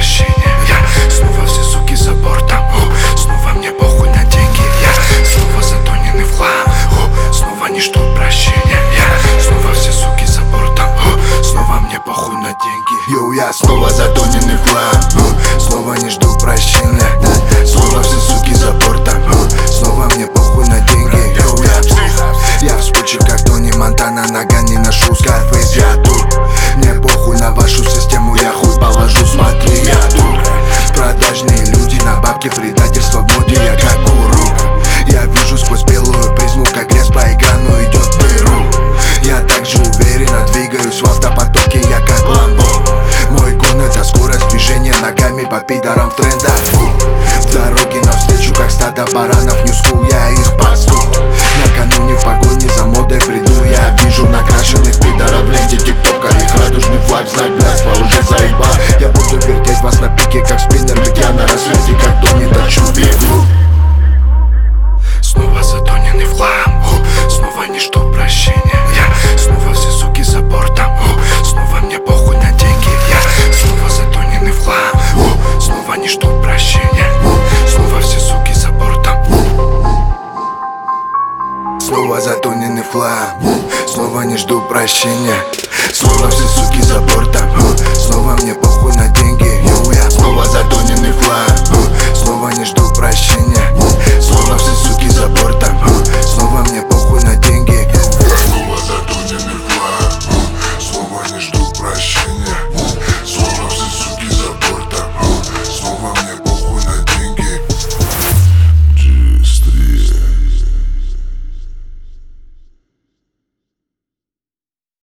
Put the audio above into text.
прощения. Я снова все суки за бортом. Снова мне похуй на деньги. Я снова затоненный в хлам. Снова не жду прощения. Я снова все суки за бортом. Снова мне похуй на деньги. Йоу, я снова затоненный в хлам. Снова не жду прощения. Снова все суки за бортом. Снова мне похуй на деньги. Йоу, я вспучу, как Тони Монтана. Нога не ношу Scarface, я тут. Мне похуй на вашу систему, я хуй положу, смотри, я тут. Продажные люди на бабки, предательство в моде, я как гуру. Я вижу сквозь белую призму, как лес по экрану идет дыру. Я также уверенно двигаюсь в автопотоке, я как Ламбо. Мой гон — это скорость движения ногами по пидорам в трендах. В дороге навстречу, как стадо баранов, нью-скул, я их пасту. Накануне в погоне за модой бреду, я вижу накрашенных пидоров в ленте тиктока. Их радужный флаг, знак блядства уже заебал. Я буду вертеть вас на пике, как спиннер, ведь я на рассвете, как Тони, точу виглу. Снова затоненный в хлам. Снова не жду прощения. Я снова все суки за бортом. Снова мне похуй на деньги. Я снова затоненный в хлам. Снова не жду прощения. Снова все суки за бортом. Снова затоненный в хлам. Снова не жду прощения. Снова все суки за бортом. Снова мне похуй на деньги. Йоу, я снова затоненный в хлам. Снова не жду прощения. Снова все суки за бортом. Снова мне похуй на деньги.